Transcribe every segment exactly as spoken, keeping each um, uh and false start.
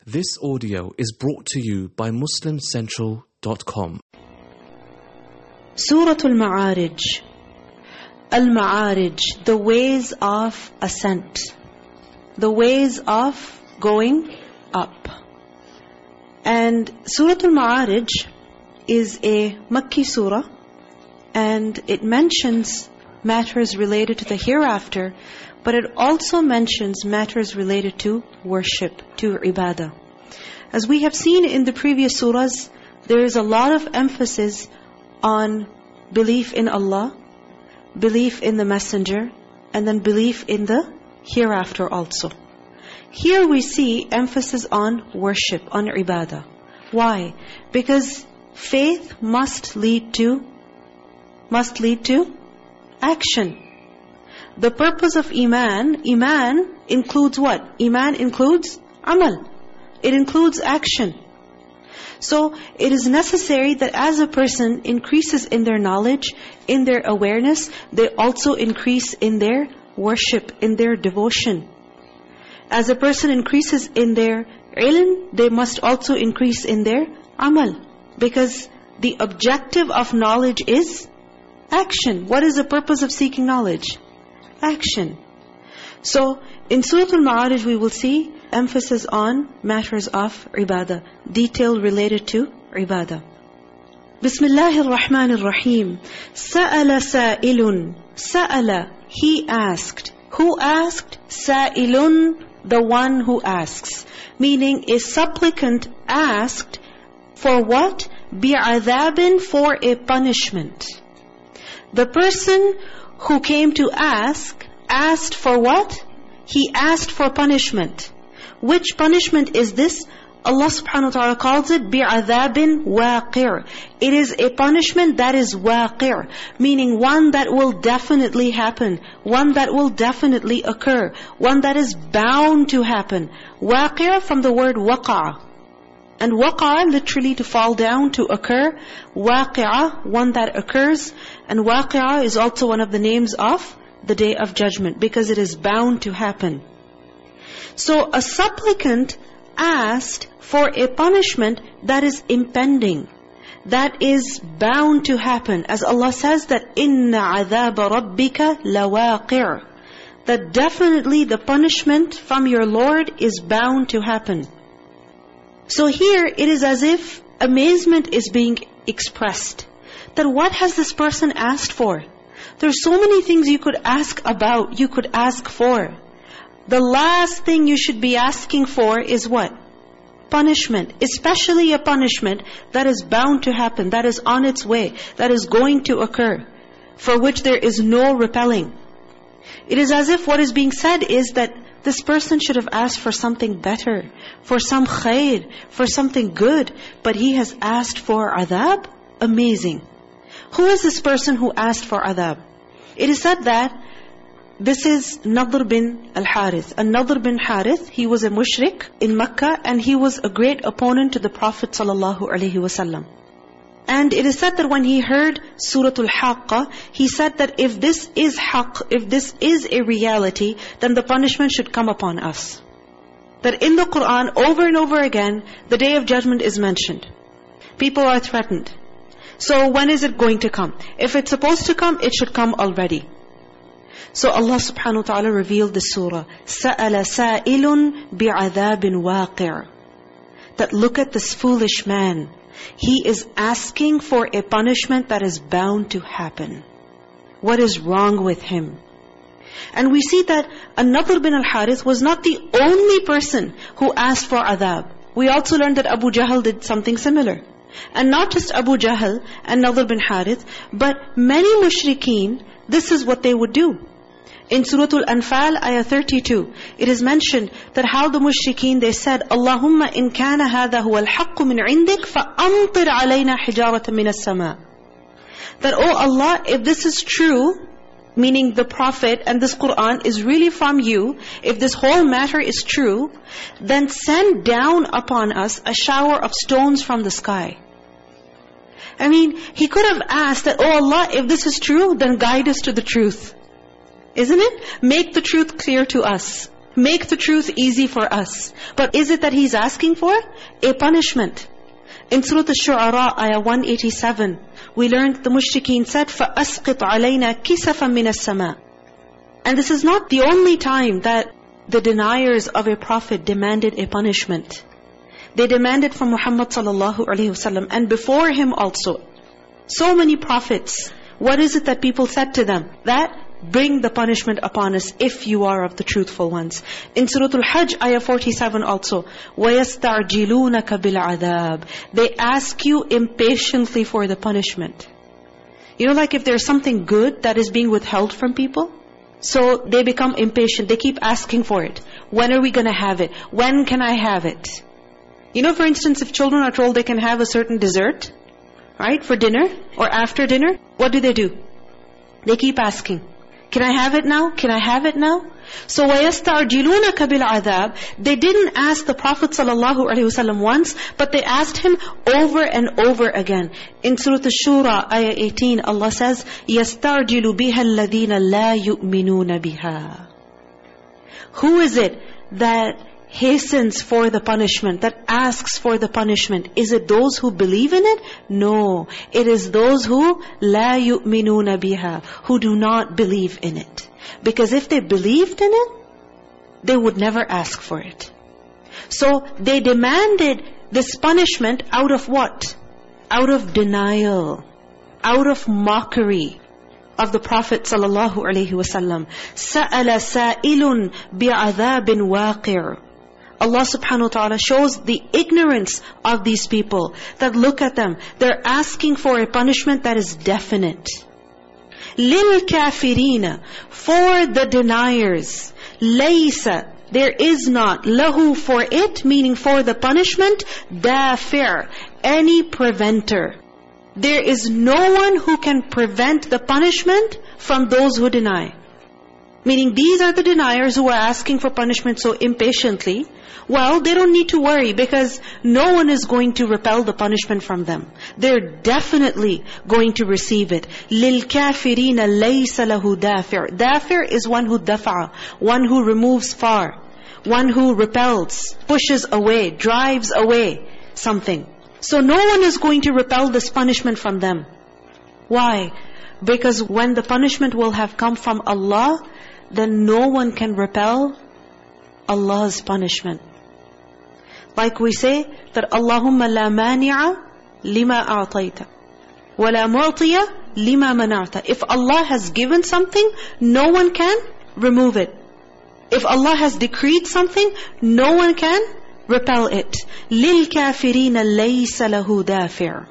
This audio is brought to you by Muslim Central dot com. Surah Al-Ma'arij. Al-Ma'arij, the ways of ascent. The ways of going up. And Surah Al-Ma'arij is a Makki surah, and it mentions matters related to the hereafter, but it also mentions matters related to worship, to ibadah. As we have seen in the previous surahs, there is a lot of emphasis on belief in Allah, belief in the Messenger, and then belief in the hereafter also. Here we see emphasis on worship, on ibadah. Why? Because faith must lead to, must lead to action. The purpose of Iman, Iman includes what? Iman includes amal. It includes action. So it is necessary that as a person increases in their knowledge, in their awareness, they also increase in their worship, in their devotion. As a person increases in their ilm, they must also increase in their amal. Because the objective of knowledge is action. What is the purpose of seeking knowledge? Action. So, in Surah Al-Ma'arij we will see emphasis on matters of ibadah, detail related to ibadah. Bismillahir Rahmanir Rahim. Sa'ala sa'ilun. Sa'ala, he asked. Who asked? Sa'ilun, the one who asks. Meaning, a supplicant asked for what? Bi'adhabin, for a punishment. The person who came to ask, asked for what? He asked for punishment. Which punishment is this? Allah subhanahu wa ta'ala calls it bi'adhabin waqir. It is a punishment that is waqir, meaning one that will definitely happen, one that will definitely occur, one that is bound to happen. Waqir from the word waqa. And waqa, literally to fall down, to occur. Waqi'ah, one that occurs. And waqi'ah is also one of the names of the Day of Judgment, because it is bound to happen. So a supplicant asked for a punishment that is impending, that is bound to happen. As Allah says that, إِنَّ عَذَابَ رَبِّكَ لَوَاقِعٌ, that definitely the punishment from your Lord is bound to happen. So here it is as if amazement is being expressed. That what has this person asked for? There are so many things you could ask about, you could ask for. The last thing you should be asking for is what? Punishment. Especially a punishment that is bound to happen, that is on its way, that is going to occur, for which there is no repelling. It is as if what is being said is that this person should have asked for something better, for some khair, for something good, but he has asked for adhab. Amazing. Who is this person who asked for adhab? It is said that this is Nadr bin al-Harith. And Nadr bin Harith, he was a mushrik in Makkah, and he was a great opponent to the Prophet ﷺ. And it is said that when he heard Surah Al-Haqqa, he said that if this is haqq, if this is a reality, then the punishment should come upon us. That in the Qur'an, over and over again, the Day of Judgment is mentioned. People are threatened. So when is it going to come? If it's supposed to come, it should come already. So Allah subhanahu wa ta'ala revealed this surah. سَأَلَ سَائِلٌ بِعَذَابٍ وَاقِعٍ. That look at this foolish man. He is asking for a punishment that is bound to happen. What is wrong with him? And we see that Nadr bin al-Harith was not the only person who asked for adhab. We also learned that Abu Jahl did something similar. And not just Abu Jahl and Nadr bin Harith, but many mushrikeen, this is what they would do. In Surah Al-Anfal, ayah thirty-two, it is mentioned that how the mushrikeen, they said, Allahumma in kana hadha huwa al-haqqu min indik, fa-amtir alayna hijaratan min as-sama. That, oh Allah, if this is true, meaning the Prophet and this Qur'an is really from you, if this whole matter is true, then send down upon us a shower of stones from the sky. I mean, he could have asked that, oh Allah, if this is true, then guide us to the truth. Isn't it? Make the truth clear to us. Make the truth easy for us. But is it that He's asking for? A punishment. In Surah Al-Shu'ara, ayah one eighty-seven, we learned the mushrikeen said, فَأَسْقِطْ عَلَيْنَا كِسَفًا مِنَ السَّمَاءِ. And this is not the only time that the deniers of a prophet demanded a punishment. They demanded from Muhammad sallallahu alaihi wasallam, and before him also. So many prophets. What is it that people said to them? That bring the punishment upon us if you are of the truthful ones. In Surah Al-Hajj, ayah forty-seven also, وَيَسْتَعْجِلُونَكَ بِالْعَذَابِ. They ask you impatiently for the punishment. You know, like if there's something good that is being withheld from people, so they become impatient. They keep asking for it. When are we going to have it? When can I have it? You know, for instance, if children are told they can have a certain dessert, right, for dinner or after dinner, what do they do? They keep asking, can I have it now? Can I have it now? So وَيَسْتَعْجِلُونَكَ بِالْعَذَابِ. They didn't ask the Prophet ﷺ once, but they asked him over and over again. In Surah Ash-Shura, ayah eighteen, Allah says, يَسْتَعْجِلُ بِهَا الَّذِينَ لَا يُؤْمِنُونَ بِهَا. Who is it that hastens for the punishment, that asks for the punishment? Is it those who believe in it? No. It is those who لَا يُؤْمِنُونَ بِهَا, who do not believe in it. Because if they believed in it, they would never ask for it. So they demanded this punishment out of what? Out of denial, out of mockery of the Prophet sallallahu alaihi wasallam. سَأَلَ سَائِلٌ بِعَذَابٍ وَاقِعٍ. Allah subhanahu wa ta'ala shows the ignorance of these people. That look at them, they're asking for a punishment that is definite. لِلْكَافِرِينَ, for the deniers. لَيْسَ, there is not. لَهُ, for it, meaning for the punishment. دَافِعْ, any preventer. There is no one who can prevent the punishment from those who deny. Meaning these are the deniers who are asking for punishment so impatiently. Well, they don't need to worry because no one is going to repel the punishment from them. They're definitely going to receive it. لِلْكَافِرِينَ لَيْسَ لَهُ دَافِعْ. Dafir is one who dafa, one who removes far, one who repels, pushes away, drives away something. So no one is going to repel this punishment from them. Why? Because when the punishment will have come from Allah, then no one can repel Allah's punishment. Like we say that Allahumma la mani'a lima a'tayta wa la mu'tiya lima mana'ta. If Allah has given something, no one can remove it. If Allah has decreed something, no one can repel it. لِلْكَافِرِينَ لَيْسَ لَهُ دَافِعٌ.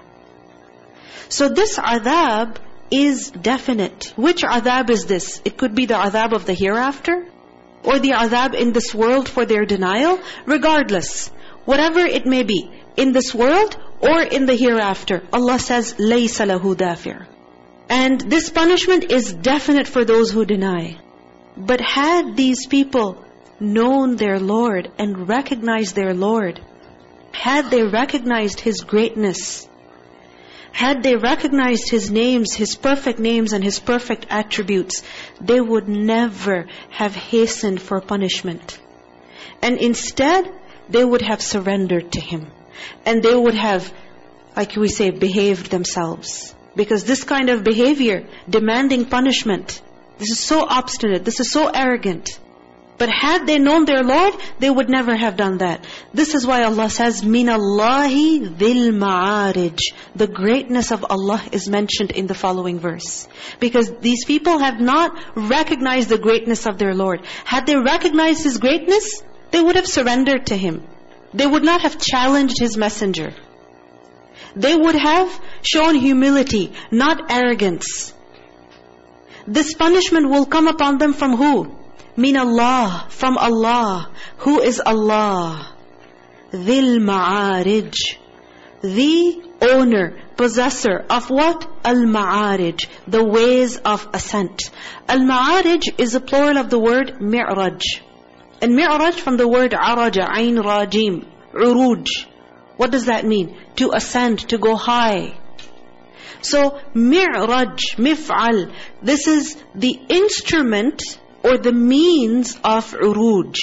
So this adhab is definite. Which adhab is this? It could be the adhab of the hereafter, or the adhab in this world for their denial. Regardless, whatever it may be, in this world or in the hereafter, Allah says, لَيْسَ لَهُ دَافِعٌ. And this punishment is definite for those who deny. But had these people known their Lord and recognized their Lord, had they recognized His greatness, had they recognized His names, His perfect names and His perfect attributes, they would never have hastened for punishment. And instead, they would have surrendered to Him. And they would have, like we say, behaved themselves. Because this kind of behavior, demanding punishment, this is so obstinate, this is so arrogant. But had they known their Lord, they would never have done that. This is why Allah says, مِنَ اللَّهِ ذِي الْمَعَارِجِ. The greatness of Allah is mentioned in the following verse. Because these people have not recognized the greatness of their Lord. Had they recognized His greatness, they would have surrendered to Him. They would not have challenged His messenger. They would have shown humility, not arrogance. This punishment will come upon them from who? Min Allah, from Allah. Who is Allah? Dhil Ma'arij. The owner, possessor of what? Al-Ma'arij, the ways of ascent. Al-Ma'arij is a plural of the word Mi'raj. And Mi'raj from the word Araja, Ain Rajim, Uruj. What does that mean? To ascend, to go high. So, Mi'raj, Mif'al, this is the instrument or the means of uruj.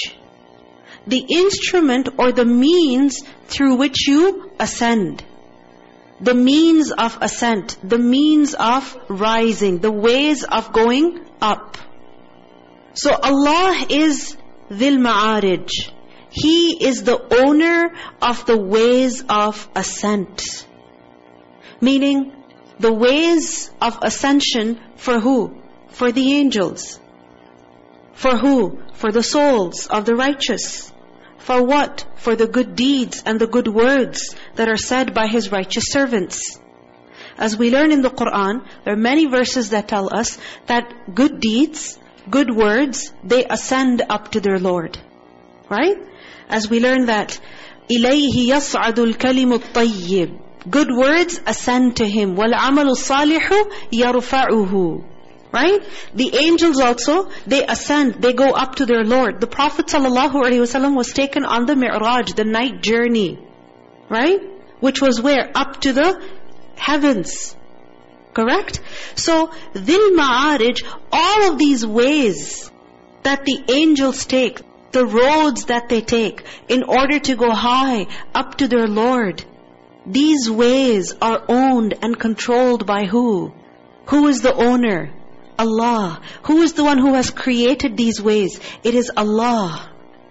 The instrument or the means through which you ascend. The means of ascent, the means of rising, the ways of going up. So Allah is Dhil Ma'arij. He is the owner of the ways of ascent. Meaning, the ways of ascension for who? For the angels. For who? For the souls of the righteous. For what? For the good deeds and the good words that are said by His righteous servants. As we learn in the Qur'an, there are many verses that tell us that good deeds, good words, they ascend up to their Lord. Right? As we learn that, إِلَيْهِ يَصْعَدُ الْكَلِمُ الطَّيِّبُ, good words ascend to Him. وَالْعَمَلُ الصَّالِحُ يَرْفَعُهُ. Right? The angels also, they ascend, they go up to their Lord. The Prophet ﷺ was taken on the Mi'raj, the night journey. Right? Which was where? Up to the heavens. Correct? So, Dhil Ma'arij, all of these ways that the angels take, the roads that they take in order to go high up to their Lord, these ways are owned and controlled by who? Who is the owner? Allah. Who is the one who has created these ways? It is Allah.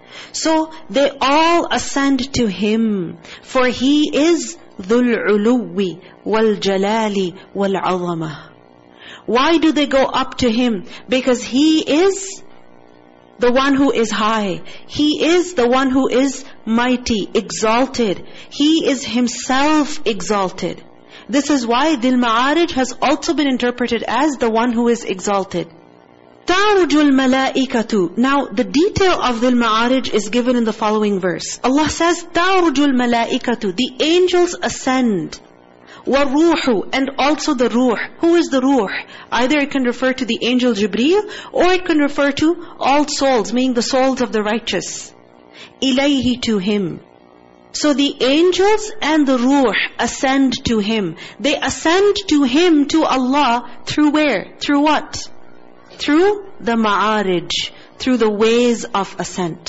So they all ascend to Him, for He is Dhul Uluwi wal Jalali wal Azamah. Why do they go up to Him? Because He is the one who is high. He is the one who is mighty, exalted. He is Himself exalted. This is why Dhil Ma'arij has also been interpreted as the one who is exalted. Ta'rujul malaikatu. Now, the detail of Dhil Ma'arij is given in the following verse. Allah says, Ta'rujul malaikatu. The angels ascend. وَالْرُوحُ, and also the ruh. Who is the ruh? Either it can refer to the angel Jibreel, or it can refer to all souls, meaning the souls of the righteous. إِلَيْهِ, to Him. So the angels and the ruh ascend to Him. They ascend to Him, to Allah, through where? Through what? Through the Ma'arij, through the ways of ascent.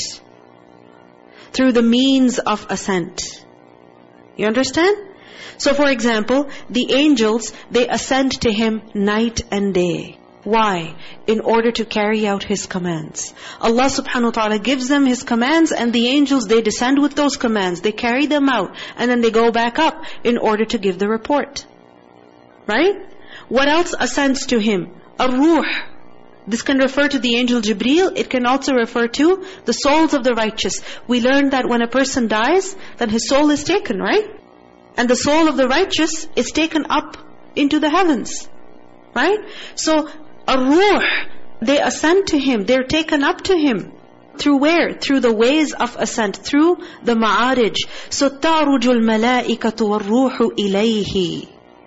Through the means of ascent. You understand? So for example, the angels, they ascend to Him night and day. Why? In order to carry out His commands. Allah subhanahu wa ta'ala gives them His commands, and the angels, they descend with those commands. They carry them out, and then they go back up in order to give the report. Right? What else ascends to Him? Ar-Ruh. This can refer to the angel Jibreel. It can also refer to the souls of the righteous. We learned that when a person dies, then his soul is taken, right? And the soul of the righteous is taken up into the heavens. Right? So, Ar-Ruh, they ascend to Him. They're taken up to Him. Through where? Through the ways of ascent. Through the Ma'arij. So, تَعْرُجُ الْمَلَائِكَةُ وَالْرُوحُ إِلَيْهِ.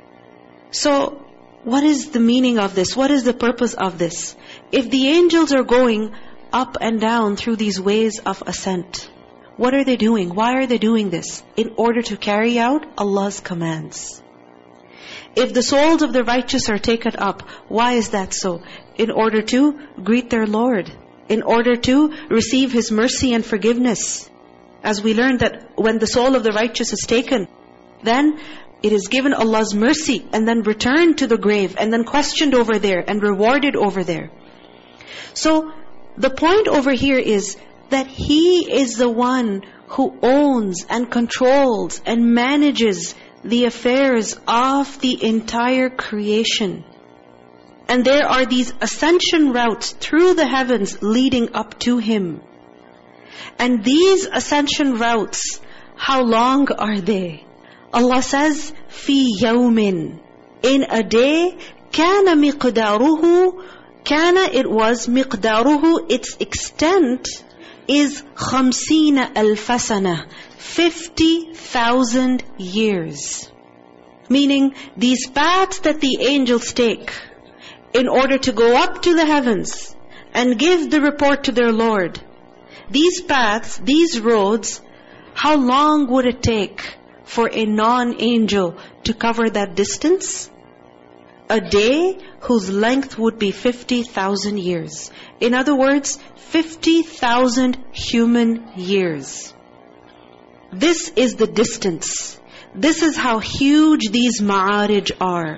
So, what is the meaning of this? What is the purpose of this? If the angels are going up and down through these ways of ascent, what are they doing? Why are they doing this? In order to carry out Allah's commands. If the souls of the righteous are taken up, why is that so? In order to greet their Lord. In order to receive His mercy and forgiveness. As we learned that when the soul of the righteous is taken, then it is given Allah's mercy and then returned to the grave and then questioned over there and rewarded over there. So, the point over here is that He is the one who owns and controls and manages the affairs of the entire creation. And there are these ascension routes through the heavens leading up to Him. And these ascension routes, how long are they? Allah says, فِي يَوْمٍ, in a day, كَانَ مِقْدَارُهُ, كَانَ, it was, مِقْدَارُهُ, its extent is خَمْسِينَ أَلْفَ سَنَةٍ, fifty thousand years. Meaning, these paths that the angels take in order to go up to the heavens and give the report to their Lord, these paths, these roads, how long would it take for a non-angel to cover that distance? a day whose length would be fifty thousand years. In other words, fifty thousand human years. This is the distance. This is how huge these ma'arij are.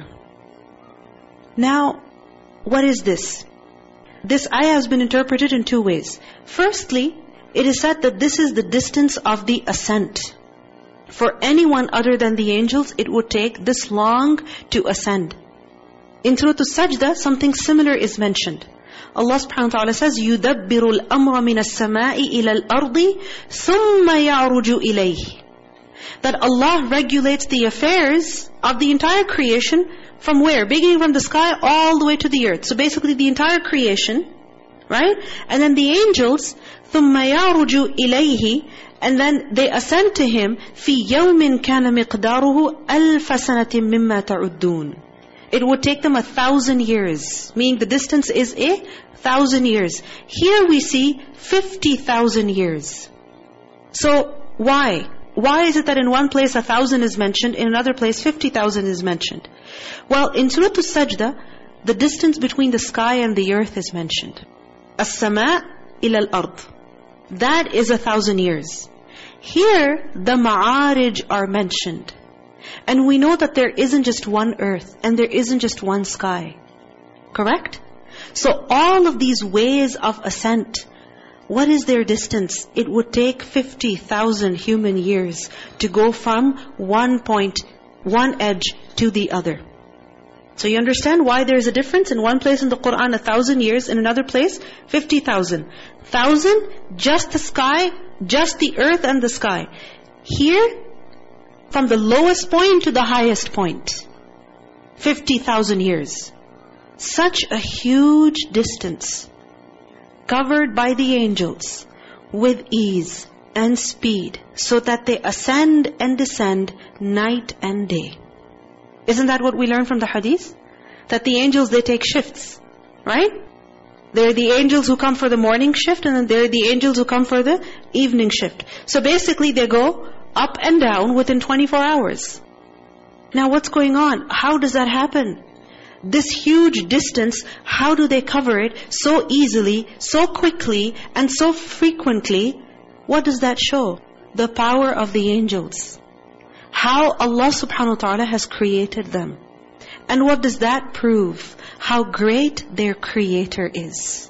Now, what is this? This ayah has been interpreted in two ways. Firstly, it is said that this is the distance of the ascent. For anyone other than the angels, it would take this long to ascend. In Surah Al-Sajdah, something similar is mentioned. Allah subhanahu wa ta'ala says, يُدَبِّرُ الْأَمْرَ مِنَ السَّمَاءِ إِلَى الْأَرْضِ ثُمَّ يَعْرُجُ إِلَيْهِ. That Allah regulates the affairs of the entire creation from where? Beginning from the sky all the way to the earth. So basically the entire creation, right? And then the angels, ثُمَّ يَعْرُجُ إِلَيْهِ, and then they ascend to Him, فِي يَوْمٍ كَانَ مِقْدَارُهُ أَلْفَ سَنَةٍ مِمَّا تَعُدُّونَ. It would take them a thousand years, meaning the distance is a thousand years. Here we see fifty thousand years. So why? Why is it that in one place a thousand is mentioned, in another place fifty thousand is mentioned? Well, in Surah Al-Sajdah, the distance between the sky and the earth is mentioned. As-sama' ila al-ard. That is a thousand years. Here, the ma'arij are mentioned. And we know that there isn't just one earth and there isn't just one sky. Correct? So all of these ways of ascent, what is their distance? It would take fifty thousand human years to go from one point, one edge to the other. So you understand why there is a difference? In one place in the Qur'an, a thousand years. In another place, fifty thousand. Thousand, just the sky, just the earth and the sky. Here, from the lowest point to the highest point, fifty thousand years. Such a huge distance, covered by the angels with ease and speed, so that they ascend and descend night and day. Isn't that what we learn from the hadith? That the angels, they take shifts, right? They're the angels who come for the morning shift, and then they're the angels who come for the evening shift. So basically they go up and down within twenty-four hours. Now what's going on? How does that happen? This huge distance, how do they cover it so easily, so quickly, and so frequently? What does that show? The power of the angels. How Allah subhanahu wa ta'ala has created them. And what does that prove? How great their Creator is.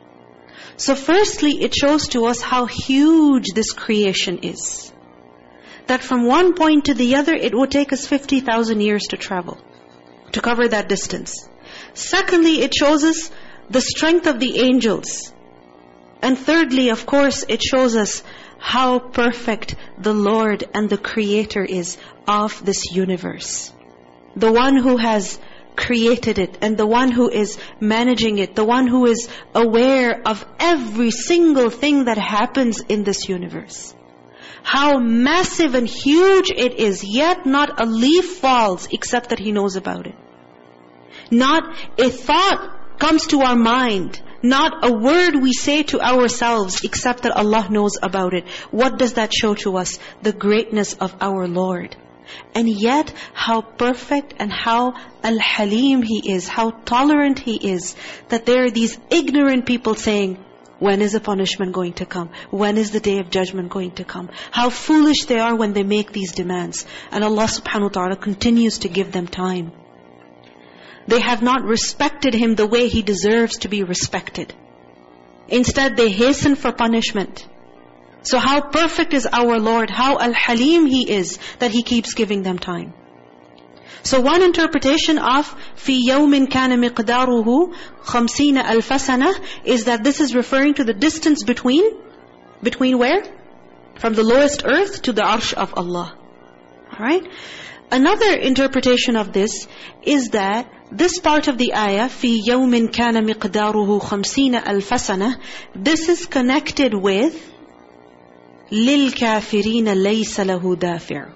So firstly, it shows to us how huge this creation is. That from one point to the other, it would take us fifty thousand years to travel, to cover that distance. Secondly, it shows us the strength of the angels. And thirdly, of course, it shows us how perfect the Lord and the Creator is of this universe. The one who has created it, and the one who is managing it, the one who is aware of every single thing that happens in this universe. How massive and huge it is, yet not a leaf falls except that He knows about it. Not a thought comes to our mind, not a word we say to ourselves except that Allah knows about it. What does that show to us? The greatness of our Lord. And yet, how perfect and how al-halim He is, how tolerant He is, that there are these ignorant people saying, when is the punishment going to come? When is the day of judgment going to come? How foolish they are when they make these demands. And Allah subhanahu wa ta'ala continues to give them time. They have not respected Him the way He deserves to be respected. Instead, they hasten for punishment. So how perfect is our Lord, how al-halim He is, that He keeps giving them time. So one interpretation of فِي يَوْمٍ كَانَ مِقْدَارُهُ خَمْسِينَ أَلْفَ سَنَةٍ is that this is referring to the distance between, between where? From the lowest earth to the arsh of Allah. Alright? Another interpretation of this is that this part of the ayah, فِي يَوْمٍ كَانَ مِقْدَارُهُ خَمْسِينَ أَلْفَ سَنَةٍ, this is connected with لِلْكَافِرِينَ لَيْسَ لَهُ دَافِعٌ.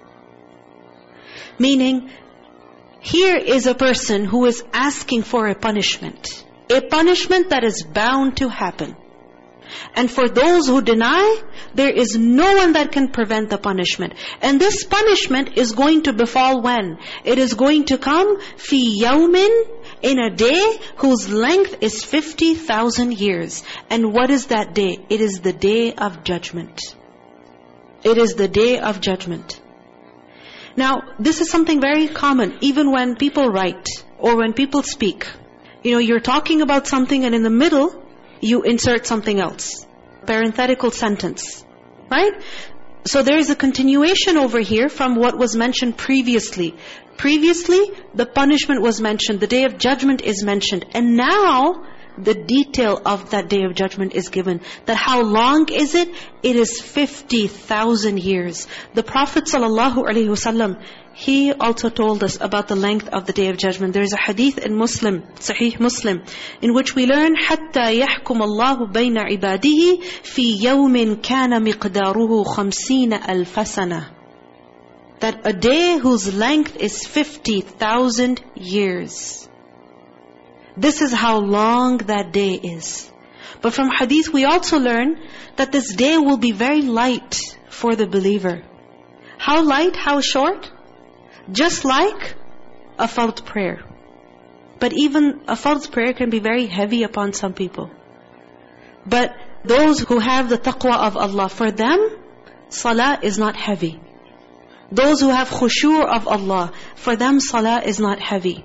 Meaning, here is a person who is asking for a punishment. A punishment that is bound to happen. And for those who deny, there is no one that can prevent the punishment. And this punishment is going to befall when? It is going to come fi yawmin, in a day whose length is fifty thousand years. And what is that day? It is the day of judgment. It is the day of judgment. Now, this is something very common, even when people write or when people speak. You know, you're talking about something and in the middle, you insert something else. Parenthetical sentence. Right? So there is a continuation over here from what was mentioned previously. Previously, the punishment was mentioned. The day of judgment is mentioned. And now, the detail of that day of judgment is given. That how long is it? It is fifty thousand years. The Prophet ﷺ, he also told us about the length of the day of judgment. There is a hadith in Muslim, Sahih Muslim, in which we learn, حَتَّى يَحْكُمَ اللَّهُ بَيْنَ عِبَادِهِ فِي يَوْمٍ كَانَ مِقْدَارُهُ خَمْسِينَ أَلْفَ سَنَةً. That a day whose length is fifty thousand years. This is how long that day is. But from hadith we also learn that this day will be very light for the believer. How light? How short? Just like a fard prayer. But even a fard prayer can be very heavy upon some people. But those who have the taqwa of Allah, for them, salah is not heavy. Those who have khushu' of Allah, for them salah is not heavy.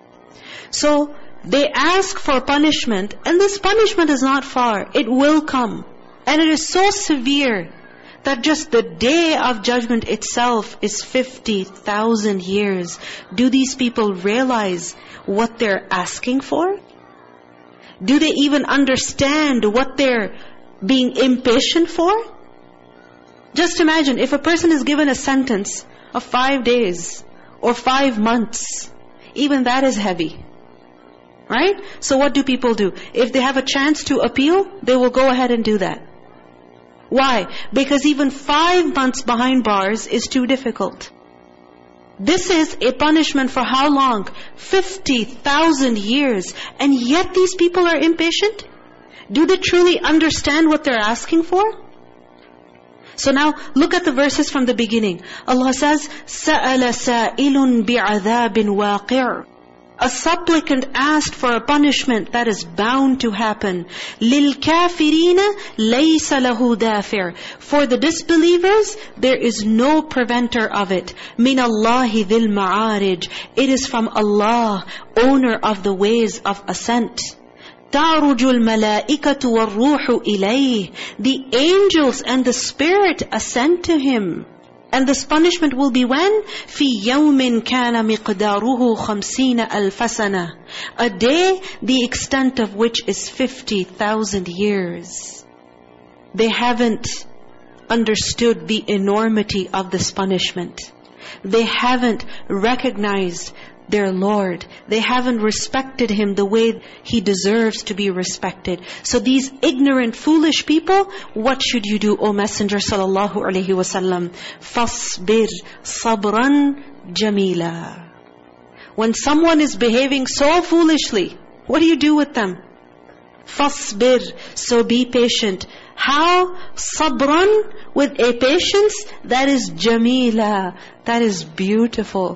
So, they ask for punishment, and this punishment is not far. It will come. And it is so severe that just the day of judgment itself is fifty thousand years. Do these people realize what they're asking for? Do they even understand what they're being impatient for? Just imagine, if a person is given a sentence of five days or five months, even that is heavy. Right? So what do people do? If they have a chance to appeal, they will go ahead and do that. Why? Because even five months behind bars is too difficult. This is a punishment for how long? fifty thousand years. And yet these people are impatient? Do they truly understand what they're asking for? So now, look at the verses from the beginning. Allah says, سَأَلَ سَائِلٌ بِعَذَابٍ وَاقِعٍ. A supplicant asked for a punishment that is bound to happen. لِلْكَافِرِينَ لَيْسَ لَهُ دَافِعٍ. For the disbelievers, there is no preventer of it. مِنَ اللَّهِ ذِي الْمَعَارِجِ. It is from Allah, owner of the ways of ascent. تَعْرُجُ الْمَلَائِكَةُ وَالرُّوحُ إِلَيْهِ. The angels and the Spirit ascend to Him. And this punishment will be when? فِي يَوْمٍ كَانَ مِقْدَارُهُ خَمْسِينَ أَلْفَ سَنَةً. A day, the extent of which is fifty thousand years. They haven't understood the enormity of this punishment. They haven't recognized their Lord. They haven't respected Him the way He deserves to be respected. So these ignorant, foolish people, what should you do, O Messenger sallallahu alaihi wasallam? فَاصْبِرْ صَبْرًا جَمِيلًا. When someone is behaving so foolishly, what do you do with them? فَاصْبِرْ. So be patient. How? صَبْرًا. With a patience that is jamila, that is beautiful.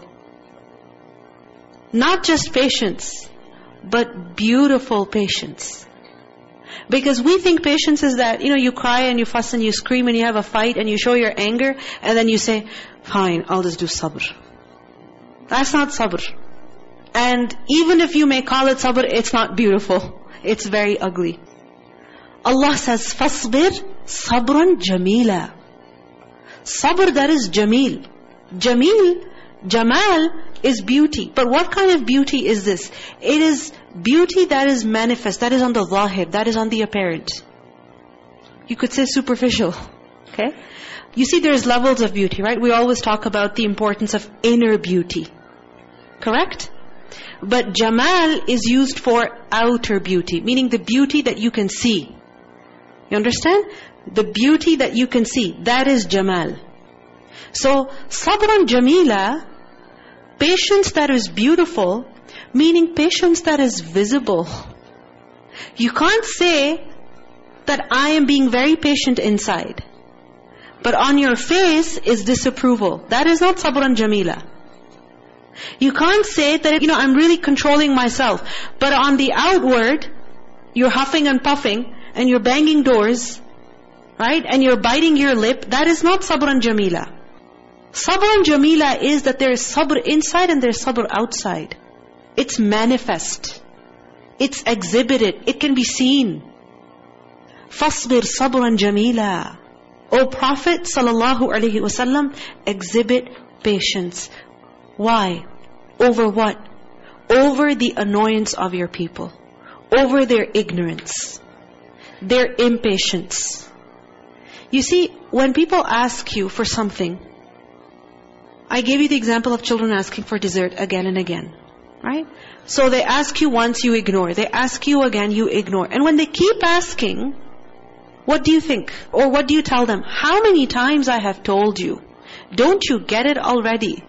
Not just patience, but beautiful patience. Because we think patience is that, you know, you cry and you fuss and you scream and you have a fight and you show your anger and then you say, fine, I'll just do sabr. That's not sabr. And even if you may call it sabr, it's not beautiful. It's very ugly. Allah says, فَاصْبِرْ صَبْرًا جَمِيلًا. Sabr, that is jameel. Jameel, Jamal is beauty. But what kind of beauty is this? It is beauty that is manifest, that is on the zahir, that is on the apparent. You could say superficial. Okay? You see there's levels of beauty, right? We always talk about the importance of inner beauty. Correct? But Jamal is used for outer beauty, meaning the beauty that you can see. You understand? The beauty that you can see, that is Jamal. So, Sabran Jamila, patience that is beautiful, meaning patience that is visible. You can't say, that I am being very patient inside, but on your face is disapproval. That is not sabran jamila. You can't say that, you know, I'm really controlling myself, but on the outward, you're huffing and puffing, and you're banging doors, right? And you're biting your lip. That is not sabran jamila. Sabran jamila is that there is sabr inside and there is sabr outside. It's manifest. It's exhibited. It can be seen. Fasbir sabran jamila. O Prophet sallallahu alaihi wasallam, exhibit patience. Why? Over what? Over the annoyance of your people. Over their ignorance. Their impatience. You see, when people ask you for something, I gave you the example of children asking for dessert again and again. Right? So they ask you once, you ignore. They ask you again, you ignore. And when they keep asking, what do you think? Or what do you tell them? How many times I have told you? Don't you get it already?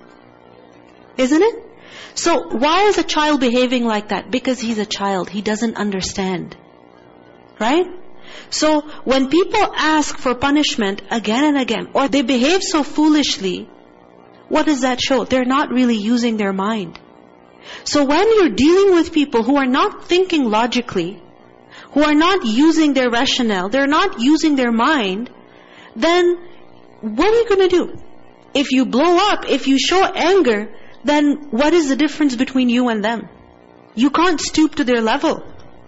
Isn't it? So why is a child behaving like that? Because he's a child. He doesn't understand. Right? So when people ask for punishment again and again, or they behave so foolishly, what does that show? They're not really using their mind. So when you're dealing with people who are not thinking logically, who are not using their rationale, they're not using their mind, then what are you going to do? If you blow up, if you show anger, then what is the difference between you and them? You can't stoop to their level.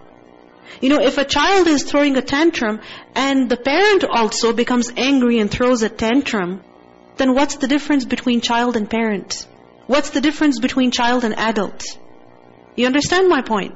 You know, if a child is throwing a tantrum and the parent also becomes angry and throws a tantrum, then what's the difference between child and parent? What's the difference between child and adult? You understand my point?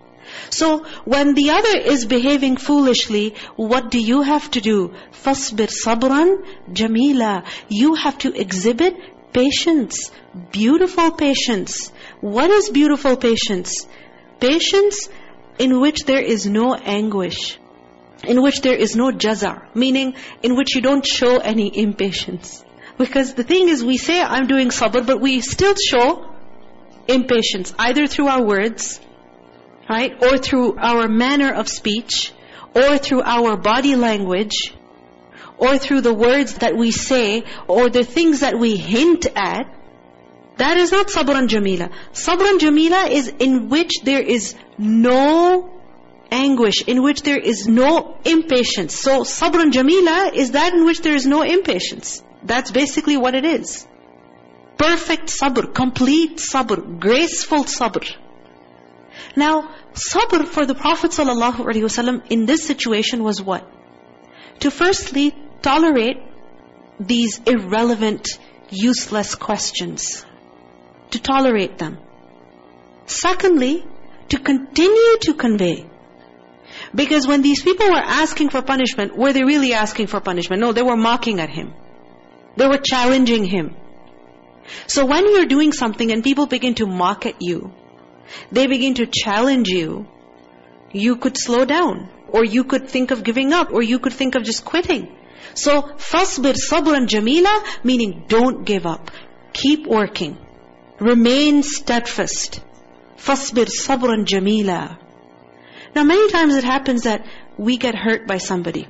So, when the other is behaving foolishly, what do you have to do? فَاصْبِرْ صَبْرًا جَمِيلًا. You have to exhibit patience. Beautiful patience. What is beautiful patience? Patience in which there is no anguish. In which there is no jaza. Meaning, in which you don't show any impatience. Because the thing is, we say, I'm doing sabr, but we still show impatience. Either through our words, right? Or through our manner of speech. Or through our body language. Or through the words that we say. Or the things that we hint at. That is not sabran jamila. Sabran jamila is in which there is no anguish. In which there is no impatience. So sabran jamila is that in which there is no impatience. That's basically what it is. Perfect sabr, complete sabr, graceful sabr. Now, sabr for the Prophet ﷺ in this situation was what? To firstly tolerate these irrelevant, useless questions. To tolerate them. Secondly, to continue to convey. Because when these people were asking for punishment, were they really asking for punishment? No, they were mocking at him. They were challenging him. So when you're doing something and people begin to mock at you, they begin to challenge you, you could slow down. Or you could think of giving up. Or you could think of just quitting. So, فَاصْبِرْ صَبْرًا جَمِيلًا, meaning don't give up. Keep working. Remain steadfast. فَاصْبِرْ صَبْرًا جَمِيلًا. Now many times it happens that we get hurt by somebody.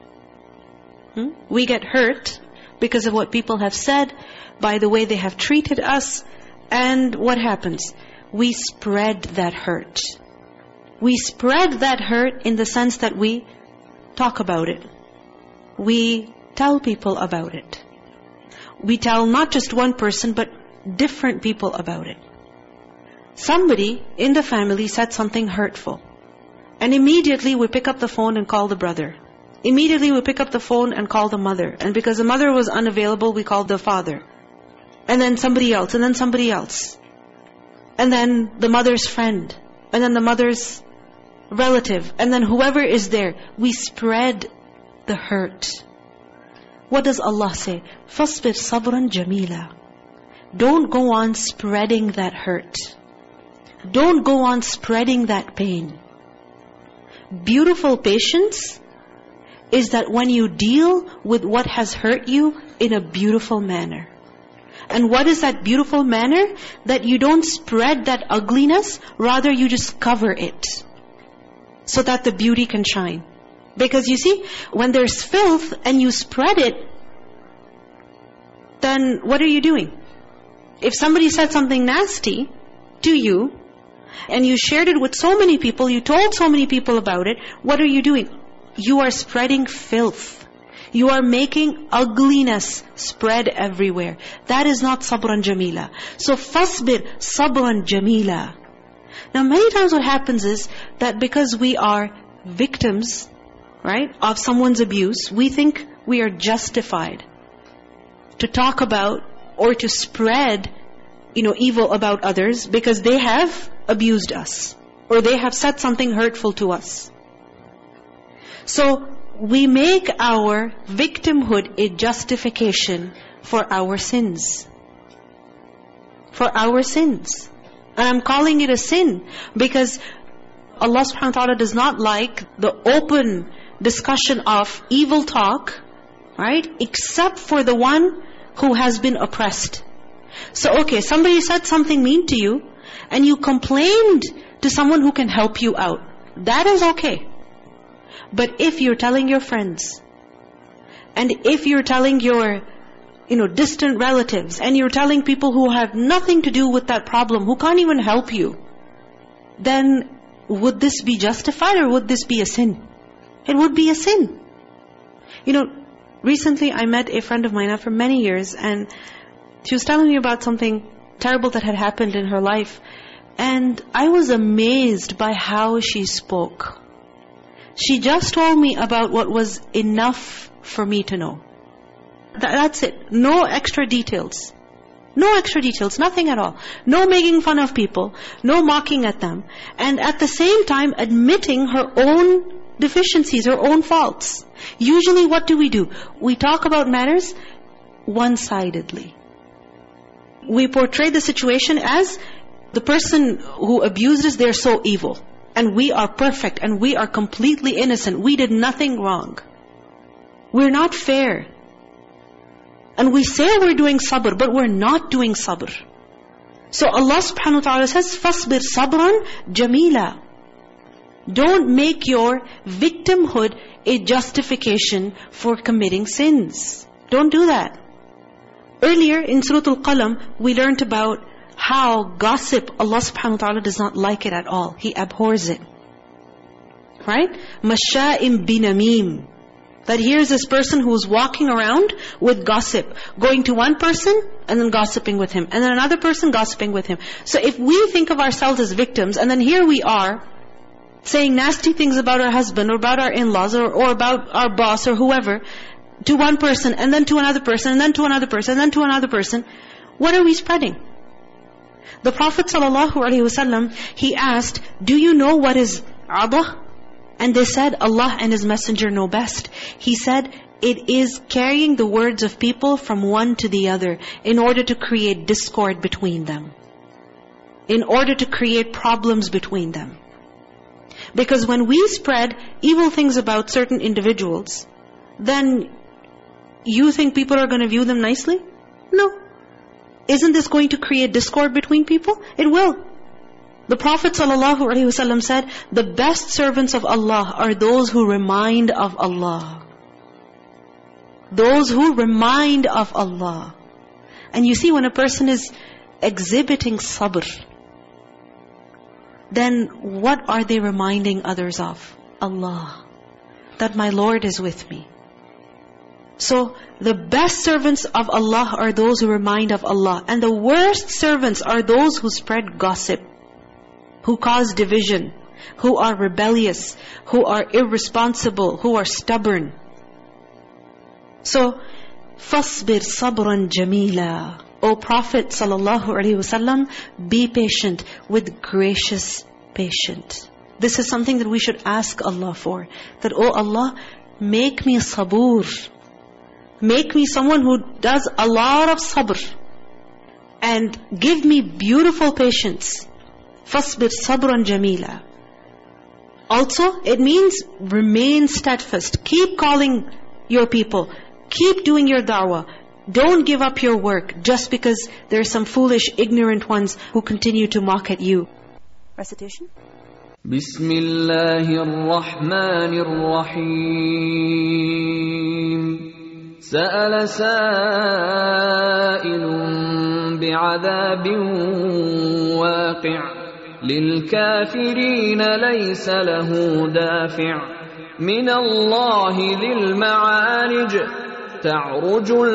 Hmm? We get hurt because of what people have said, by the way they have treated us. And what happens? We spread that hurt. We spread that hurt in the sense that we talk about it. We tell people about it. We tell not just one person, but different people about it. Somebody in the family said something hurtful. And immediately we pick up the phone and call the brother. Immediately we pick up the phone and call the mother. And because the mother was unavailable, we called the father. And then somebody else, and then somebody else. And then the mother's friend. And then the mother's relative. And then whoever is there. We spread the hurt. What does Allah say? فَاصْبِرْ صَبْرًا جَمِيلًا. Don't go on spreading that hurt. Don't go on spreading that pain. Beautiful patience is that when you deal with what has hurt you in a beautiful manner. And what is that beautiful manner? That you don't spread that ugliness, rather you just cover it. So that the beauty can shine. Because you see, when there's filth and you spread it, then what are you doing? If somebody said something nasty to you, and you shared it with so many people, you told so many people about it, what are you doing? You are spreading filth. You are making ugliness spread everywhere. That is not sabran jamila. So fasbir sabran jamila. Now many times what happens is that because we are victims, right, of someone's abuse, we think we are justified to talk about or to spread, you know, evil about others because they have abused us or they have said something hurtful to us. So we make our victimhood a justification for our sins. For our sins. And I'm calling it a sin because Allah subhanahu wa ta'ala does not like the open discussion of evil talk, right? Except for the one who has been oppressed. So okay, somebody said something mean to you and you complained to someone who can help you out. That is okay. But if you're telling your friends, and if you're telling your, you know, distant relatives, and you're telling people who have nothing to do with that problem, who can't even help you, then would this be justified or would this be a sin? It would be a sin. You know, recently I met a friend of mine after many years, and she was telling me about something terrible that had happened in her life. And I was amazed by how she spoke. She just told me about what was enough for me to know. That, that's it. No extra details. No extra details. Nothing at all. No making fun of people. No mocking at them. And at the same time admitting her own deficiencies, her own faults. Usually what do we do? We talk about matters one-sidedly. We portray the situation as the person who abused us, they're so evil. And we are perfect and we are completely innocent. We did nothing wrong. We're not fair. And we say we're doing sabr, but we're not doing sabr. So Allah subhanahu wa ta'ala says, فَاصْبِرْ صَبْرًا جَمِيلًا. Don't make your victimhood a justification for committing sins. Don't do that. Earlier in Surah Al-Qalam, we learned about how gossip, Allah subhanahu wa ta'ala does not like it at all. He abhors it. Right? مَشَّاءٍ بِنَمِيمٍ. That here's this person who's walking around with gossip. Going to one person and then gossiping with him. And then another person gossiping with him. So if we think of ourselves as victims, and then here we are, saying nasty things about our husband, or about our in-laws, or, or about our boss, or whoever, to one person, and then to another person, and then to another person, and then to another person, what are we spreading? The Prophet ﷺ, he asked, do you know what is adah? And they said, Allah and His Messenger know best. He said, it is carrying the words of people from one to the other in order to create discord between them. In order to create problems between them. Because when we spread evil things about certain individuals, then you think people are going to view them nicely? No. Isn't this going to create discord between people? It will. The Prophet ﷺ said, the best servants of Allah are those who remind of Allah. Those who remind of Allah. And you see, when a person is exhibiting sabr, then what are they reminding others of? Allah. That my Lord is with me. So, the best servants of Allah are those who remind of Allah. And the worst servants are those who spread gossip, who cause division, who are rebellious, who are irresponsible, who are stubborn. So, فَاصْبِرْ صَبْرًا جَمِيلًا. O Prophet ﷺ, be patient with gracious patience. This is something that we should ask Allah for. That, oh Allah, make me sabur. Make me someone who does a lot of sabr. And give me beautiful patience. فَاصْبِرْ صَبْرًا جَمِيلًا. Also, it means remain steadfast. Keep calling your people. Keep doing your da'wah. Don't give up your work just because there are some foolish, ignorant ones who continue to mock at you. Recitation. बिस्मिल्लाहिर रहमानिर रहीम सअल साइलुन बिअज़ाबिन वाक़ि' लिलकाफिरीन लैसा लहू दाफ़ि' मिनल्लाहि ज़िल मआरिज तअरुजुल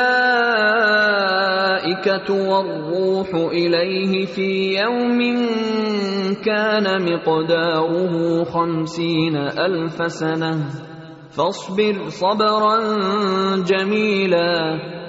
मलाइकतु वर्रूहु इलैहि फ़ी यौमिन कान मिक़दारुहु ख़म्सीन अल्फ़ सनह फ़ास्बिर सब्रन जमीला